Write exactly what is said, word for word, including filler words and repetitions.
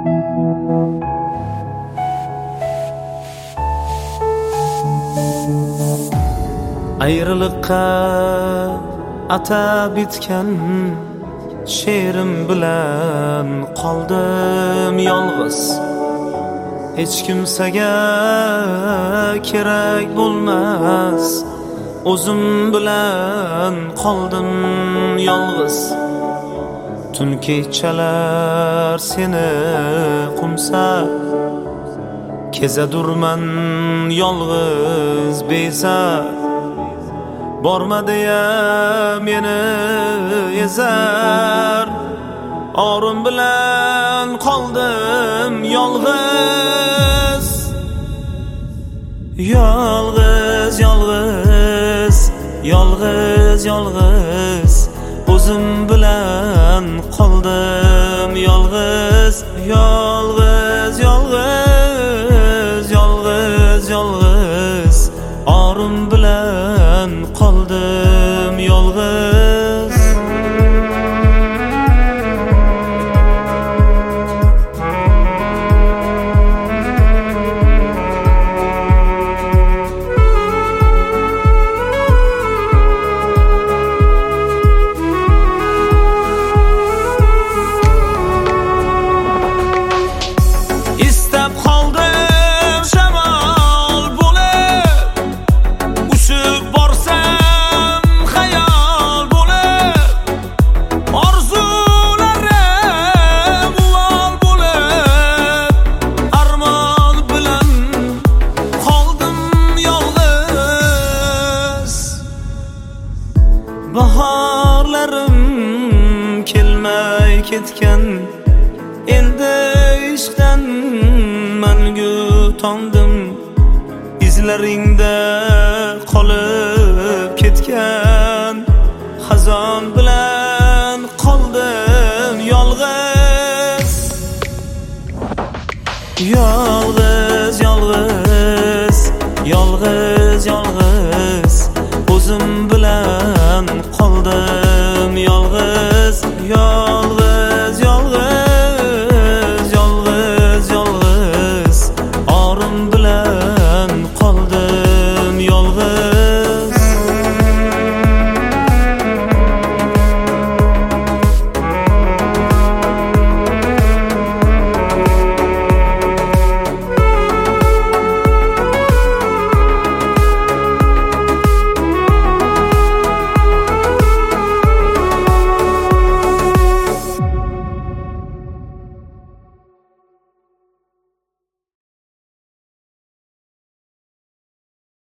Ayrılıkka atab bitken she'rim bilan qoldim yolg'iz. Hech kimsaga kerak bo'lmas, o'zim bilan qoldim yolg'iz. Tun kechalar seni qumsab, kezadurman yolg'iz bezab. Borma deya meni ezar, orim bilan qoldim yolg'iz. Yolg'iz, yolg'iz, yolg'iz, yolg'iz, o'zim bilan qoldim yolg'iz. Yolg'iz, yolg'iz, yolg'iz, yolg'iz, orim bilan qoldim yolg'iz. İstab qoldim shamol bo'lib, ushib borsam xayol bo'lib, orzularim uvol bo'lib, armon bilan qoldim yolg'iz. Bahorlarim kelmay ketgan, endi ishqdan mangu tondim. Izlaringda qolib ketgan xazon bilan qoldim yolg'iz. Yolg'iz, yolg'iz, yolg'iz, yolg'iz, o'zim bilan qoldim